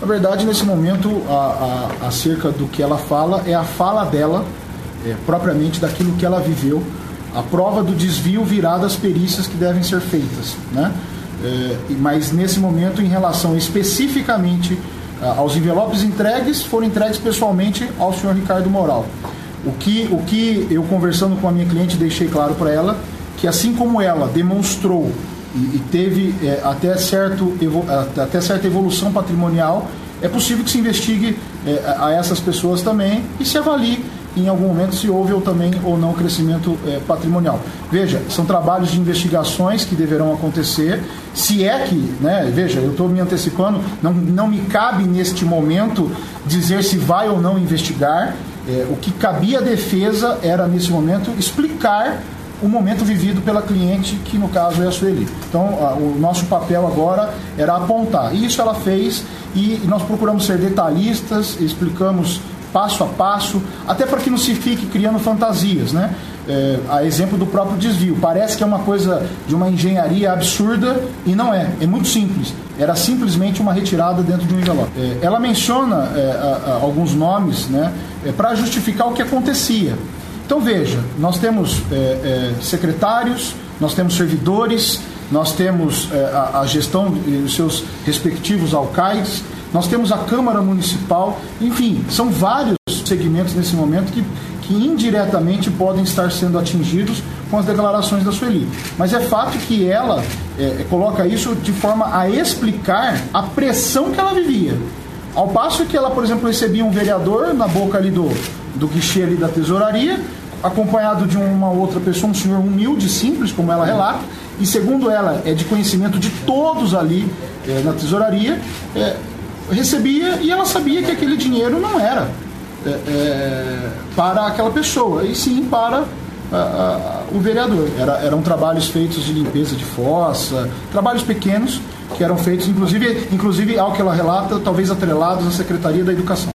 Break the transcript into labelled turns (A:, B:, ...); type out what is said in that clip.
A: Na verdade, nesse momento, acerca do que ela fala, é a fala dela, propriamente daquilo que ela viveu, a prova do desvio virada às perícias que devem ser feitas, né? Mas nesse momento, em relação especificamente aos envelopes entregues, foram entregues pessoalmente ao senhor Ricardo Moral. O que eu, conversando com a minha cliente, deixei claro para ela, que assim como ela demonstrou e teve até certa evolução patrimonial, é possível que se investigue a essas pessoas também e se avalie em algum momento se houve ou também ou não crescimento patrimonial. Veja, são trabalhos de investigações que deverão acontecer, se é que, né, veja, eu estou me antecipando, não me cabe neste momento dizer se vai ou não investigar. O que cabia à defesa era, nesse momento, explicar o momento vivido pela cliente, que no caso é a Sueli. Então, o nosso papel agora era apontar. Isso ela fez e nós procuramos ser detalhistas, explicamos passo a passo, até para que não se fique criando fantasias, né? A exemplo do próprio desvio. Parece que é uma coisa de uma engenharia absurda e não é. É muito simples. Era simplesmente uma retirada dentro de um envelope. Ela menciona alguns nomes, né, para justificar o que acontecia. Então veja, nós temos secretários, nós temos servidores, nós temos a gestão e os seus respectivos alcaides, nós temos a Câmara Municipal, enfim, são vários segmentos nesse momento que indiretamente podem estar sendo atingidos com as declarações da Sueli. Mas é fato que ela coloca isso de forma a explicar a pressão que ela vivia. Ao passo que ela, por exemplo, recebia um vereador na boca ali do guichê ali da tesouraria, acompanhado de uma outra pessoa, um senhor humilde, simples, como ela relata, e segundo ela, é de conhecimento de todos ali na tesouraria, recebia e ela sabia que aquele dinheiro não era para aquela pessoa, e sim para o vereador. Eram trabalhos feitos de limpeza de fossa, trabalhos pequenos que eram feitos, inclusive ao que ela relata, talvez atrelados à Secretaria da Educação.